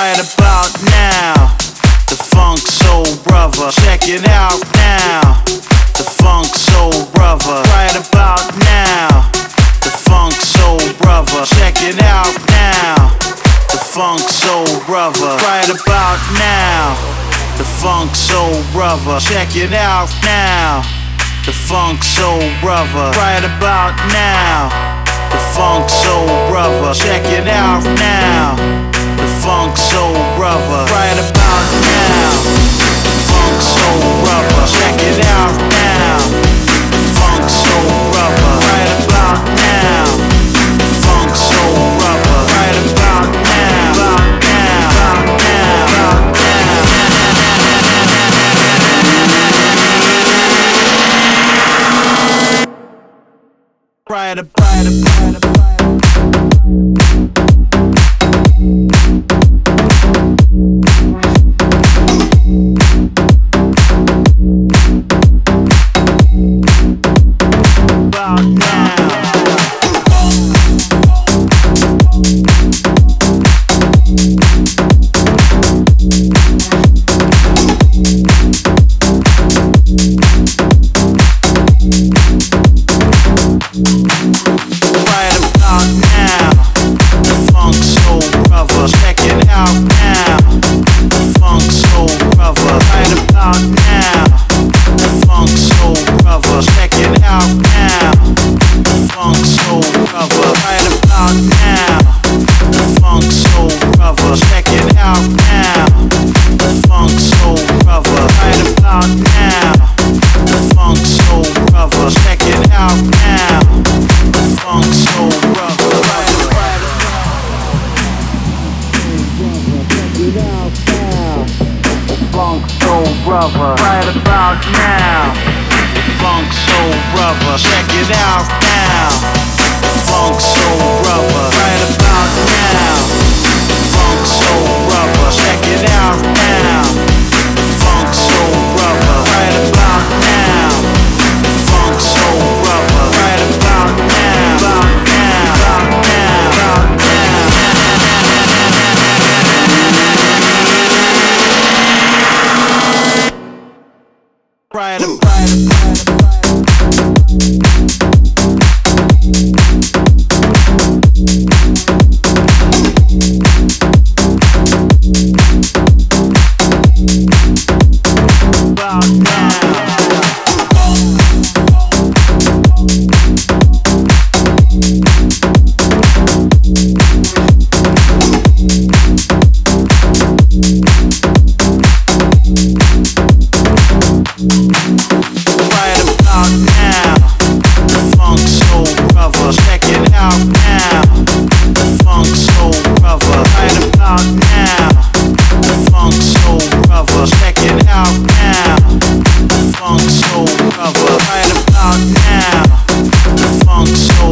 right about now. The Funk Soul Brother, check it out now. The Funk Soul Brother, right about now. The Funk Soul Brother, check it out now. The Funk Soul Brother, right about now. The Funk Soul Brother, check it out now. The Funk Soul Brother, right about now. The Funk Soul Brother, check it out now. The Funk Soul Brother, right about now. The Funk Soul Brother, check it out now. The Funk Soul Brother, right about now. The Funk Soul Brother, right about now. About now, about now, about now. Right about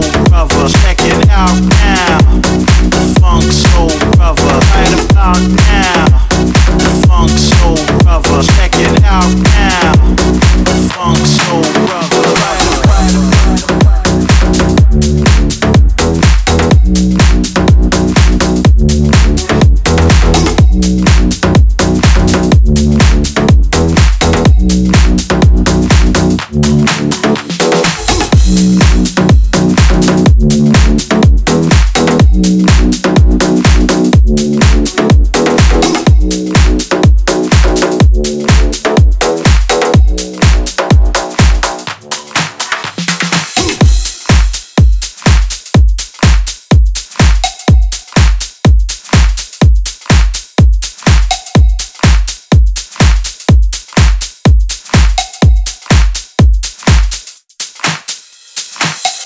now.